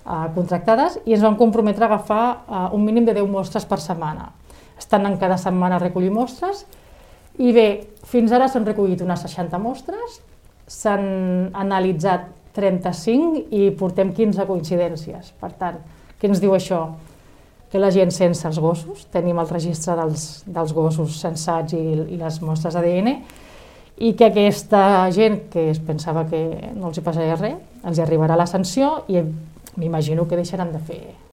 contractades i ens vam comprometre a agafar un mínim de 10 mostres per setmana. Estan en cada setmana a recollir mostres i bé, fins ara s'han recollit unes 60 mostres, s'han analitzat 35 i portem 15 coincidències. Per tant, què ens diu això? Que la gent sense els gossos, tenim el registre dels gossos censats i les mostres d'ADN, i que aquesta gent que es pensava que no els hi passaria res, els hi arribarà la sanció i m'imagino que deixaran de fer